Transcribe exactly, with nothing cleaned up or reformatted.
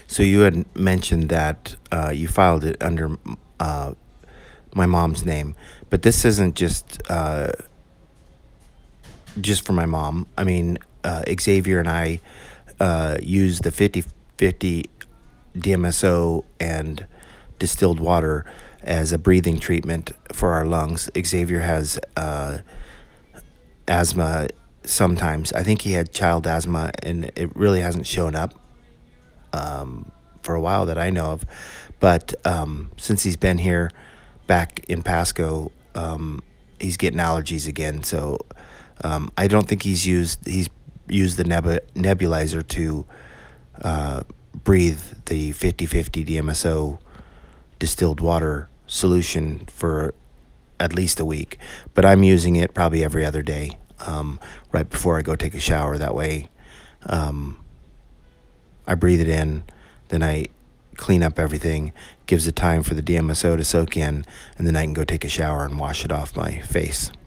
So you had mentioned that uh, you filed it under uh, my mom's name, but this isn't just uh, just for my mom. I mean, uh, Xavier and I uh, use the fifty fifty D M S O and distilled water as a breathing treatment for our lungs. Xavier has uh, asthma sometimes. I think he had child asthma, and it really hasn't shown up for a while that I know of. But um, since he's been here back in Pasco, um, he's getting allergies again. So um, I don't think he's used he's used the nebu- nebulizer to uh, breathe the fifty fifty D M S O distilled water solution for at least a week. But I'm using it probably every other day, um, right before I go take a shower. That way I breathe it in, then I clean up everything, gives it time for the D M S O to soak in, and then I can go take a shower and wash it off my face.